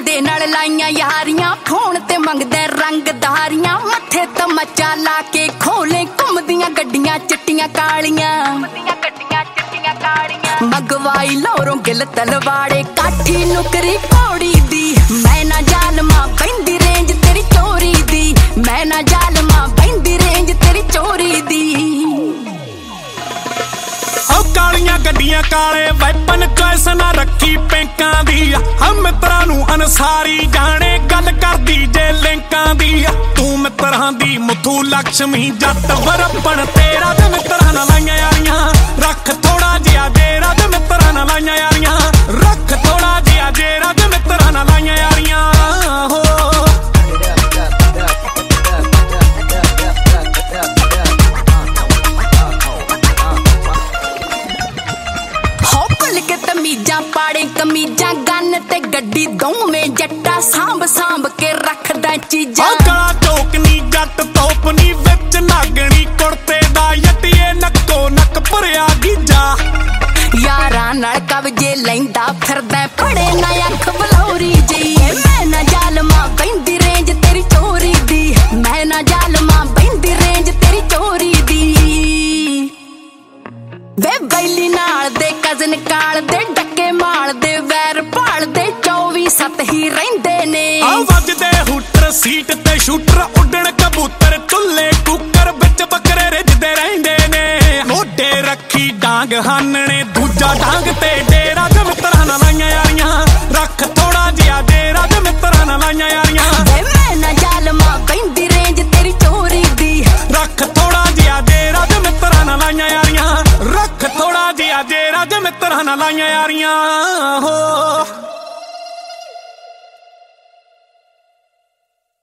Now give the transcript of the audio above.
दे नाल लाइयां यारियां फोन ते मंगदे रंगदारियां मत्थे ते मचा ला के खोले घुमदियां गड्डियां चिट्टियां कालियां मगवाई लोरों गिल तलवाड़े काठी नुकरी पौड़ी दी मैं ना जालमा बैंदी रेंज तेरी चोरी दी मैं ना जालमा बैंदी रेंज तेरी चोरी दी कालियां गड्डियां काले वैपन चॉइस ना रखी पेंकां दी हम मित्रां नूं अनसारी जाने गल करदी जे लिंकां दी तू मित्रां दी मुथू लक्ष्मी जट वरपण तेरा ते मित्रां नाल लाइयां यारियां रख थोड़ा जिहा जेरा ते मित्रां नाल लाइयां यारियां रख थोड़ा जिहा जेरा ते मित्रां नाल लाइयां यारियां हो तमीजा पाड़े कमीजा गन ते गड्डी दोवें जट्टा सांभ सांभ के रखदा चीजा गला चौकनी जट तोपनी विच नागणी कुर्ते दा यटिए नक्को नक भरिया गीजा यारां नाल कवजे लैंदा फिरदा पड़े ना अख बलौरी जी मैं ना जालमा बैंदी रेंज तेरी चोरी दी मैं ना जालमा बैंदी रेंज तेरी चोरी दी वे बैली नाल दे कजन काल दे डके माल दे वैर भाल दे 24/7 ही रहिंदे ने आ वजदे हुटर सीट ते शूटर उड़न कबूतर चुल्ले कुकर विच बकरे रिजदे रहिंदे ने मोढे रखी डांग हानने दूजा डांग ते डेरा ते मित्रां नाल लाइयां यारियां रख थोड़ा जिहा डेरा ते मित्रां नाल लाइयां यारियां वे मैं ना जालमा बैंदी रेंज तेरी चोरी दी रख थोड़ा जिहा डेरा ते मित्रां नाल लाइयां यारियां रख थोड़ा जिहा जेरा ते मित्रां नाल लाइयां यारियां हो